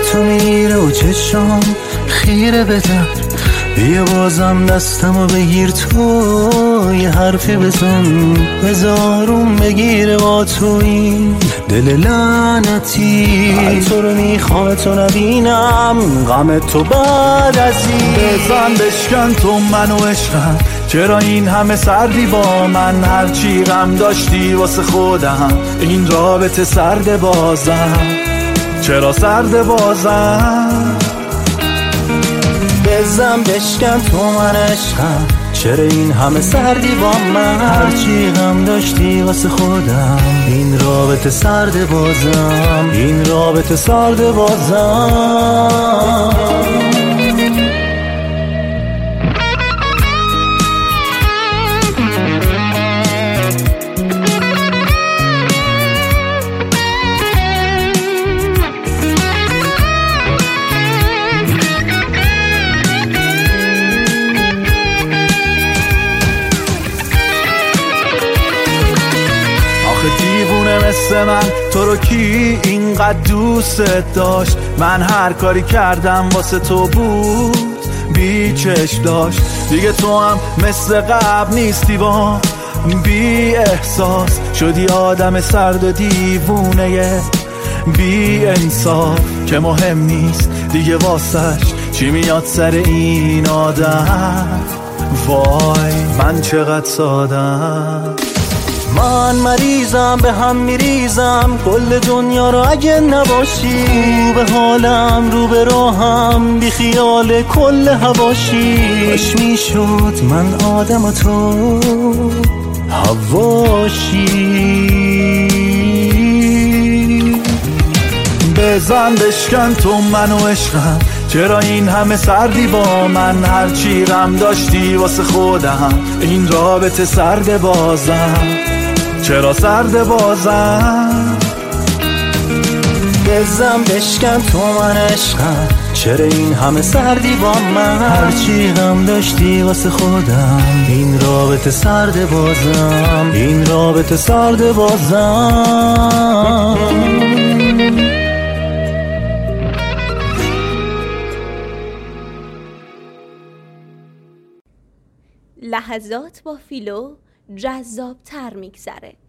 تو میره و چشام خیره بزن، بیا بازم دستمو بگیر تو یه حرفی بزن، بزارم بگیره با تو این دل لعنتی. تو رو میخوام تو نبینم غم تو بعد از این. بزن بشکن تو منو عشقم، چرا این همه سردی با من؟ هرچی غم داشتی واسه خودم، این رابطه سرد بازم. چرا سرد بازم؟ بزن بشکن تو من عشقم، چرا این همه سردی با من؟ هرچی غم داشتی واسه خودم، این رابطه سرد بازم، این رابطه سرد بازم. دیوونه مثل من تو رو کی اینقدر دوست داشت؟ من هر کاری کردم واسه تو بود بی چشم داشت. دیگه تو هم مثل قبل نیستی با بی احساس، شدی آدم سرد و دیوونه بی انصاف که مهم نیست دیگه واسش چی میاد سر این آدم. وای من چقدر سادم، من مریضم به هم میریزم، کل دنیا رو اگه نباشی، به حالم رو به راهم بی خیال کل هواشی. کاش میشد من آدم و تو هواشی. بزن بشکن تو منو عشقم، چرا این همه سردی با من؟ هرچی غم داشتی واسه خودم، این رابطه سرد بازم. چرا سرد بازم؟ بزن بشکن تو من عشقم، چرا این همه سردی با من؟ هرچی غم داشتی واسه خودم، این رابطه سرد بازم، این رابطه سرد بازم. لحظات با فیلو جذاب تر میگذره.